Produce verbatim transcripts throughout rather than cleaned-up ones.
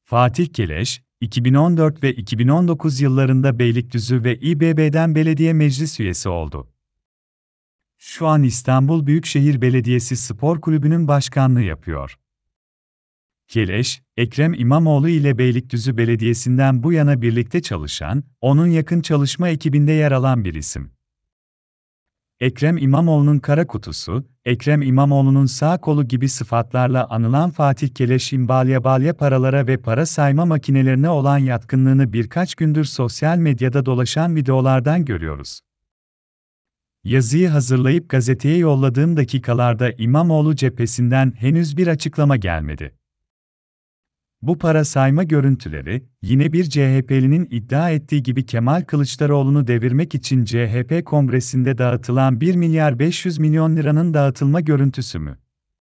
Fatih Keleş, iki bin on dört ve iki bin on dokuz yıllarında Beylikdüzü ve İBB'den belediye meclis üyesi oldu. Şu an İstanbul Büyükşehir Belediyesi Spor Kulübü'nün başkanlığı yapıyor. Keleş, Ekrem İmamoğlu ile Beylikdüzü Belediyesi'nden bu yana birlikte çalışan, onun yakın çalışma ekibinde yer alan bir isim. Ekrem İmamoğlu'nun kara kutusu, Ekrem İmamoğlu'nun sağ kolu gibi sıfatlarla anılan Fatih Keleş'in balya balya paralara ve para sayma makinelerine olan yatkınlığını birkaç gündür sosyal medyada dolaşan videolardan görüyoruz. Yazıyı hazırlayıp gazeteye yolladığım dakikalarda İmamoğlu cephesinden henüz bir açıklama gelmedi. Bu para sayma görüntüleri, yine bir C H P'linin iddia ettiği gibi Kemal Kılıçdaroğlu'nu devirmek için C H P kongresinde dağıtılan bir milyar beş yüz milyon liranın dağıtılma görüntüsü mü?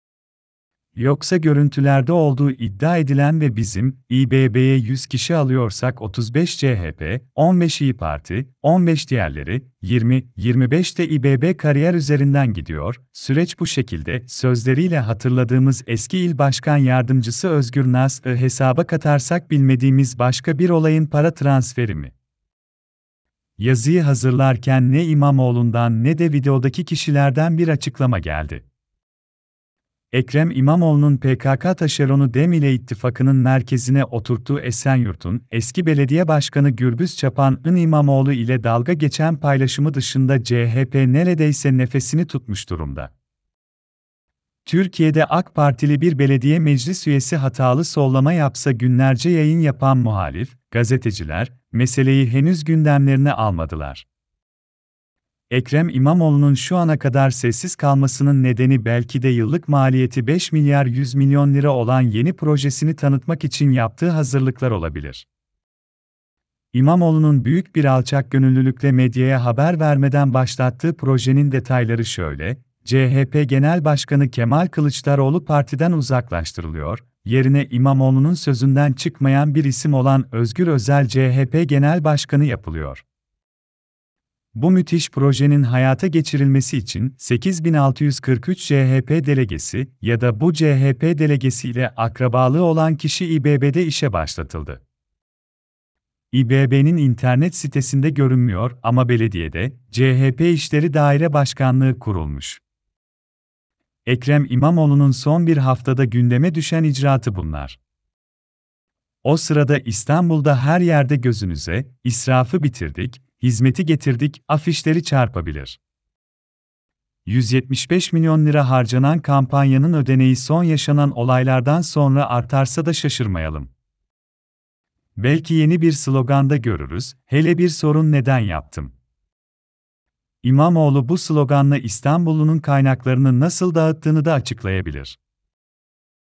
Yoksa görüntülerde olduğu iddia edilen ve bizim İBB'ye yüz kişi alıyorsak otuz beş C H P, on beş İYİ Parti, on beş diğerleri, yirmi yirmi beş de İBB kariyer üzerinden gidiyor, süreç bu şekilde, sözleriyle hatırladığımız eski il başkan yardımcısı Özgür Nas'ı hesaba katarsak bilmediğimiz başka bir olayın para transferi mi? Yazıyı hazırlarken ne İmamoğlu'ndan ne de videodaki kişilerden bir açıklama geldi. Ekrem İmamoğlu'nun P K K taşeronu DEM ile ittifakının merkezine oturttuğu Esenyurt'un eski belediye başkanı Gürbüz Çapan'ın İmamoğlu ile dalga geçen paylaşımı dışında C H P neredeyse nefesini tutmuş durumda. Türkiye'de AK Partili bir belediye meclis üyesi hatalı sollama yapsa günlerce yayın yapan muhalif, gazeteciler, meseleyi henüz gündemlerine almadılar. Ekrem İmamoğlu'nun şu ana kadar sessiz kalmasının nedeni belki de yıllık maliyeti beş milyar yüz milyon lira olan yeni projesini tanıtmak için yaptığı hazırlıklar olabilir. İmamoğlu'nun büyük bir alçakgönüllülükle medyaya haber vermeden başlattığı projenin detayları şöyle: C H P Genel Başkanı Kemal Kılıçdaroğlu partiden uzaklaştırılıyor, yerine İmamoğlu'nun sözünden çıkmayan bir isim olan Özgür Özel C H P Genel Başkanı yapılıyor. Bu müthiş projenin hayata geçirilmesi için sekiz bin altı yüz kırk üç C H P delegesi ya da bu C H P delegesiyle akrabalığı olan kişi İBB'de işe başlatıldı. İBB'nin internet sitesinde görünmüyor ama belediyede C H P İşleri Daire Başkanlığı kurulmuş. Ekrem İmamoğlu'nun son bir haftada gündeme düşen icraatı bunlar. O sırada İstanbul'da her yerde gözünüze, israfı bitirdik, hizmeti getirdik afişleri çarpabilir. yüz yetmiş beş milyon lira harcanan kampanyanın ödeneği son yaşanan olaylardan sonra artarsa da şaşırmayalım. Belki yeni bir sloganda görürüz, hele bir sorun neden yaptım. İmamoğlu bu sloganla İstanbullu'nun kaynaklarını nasıl dağıttığını da açıklayabilir.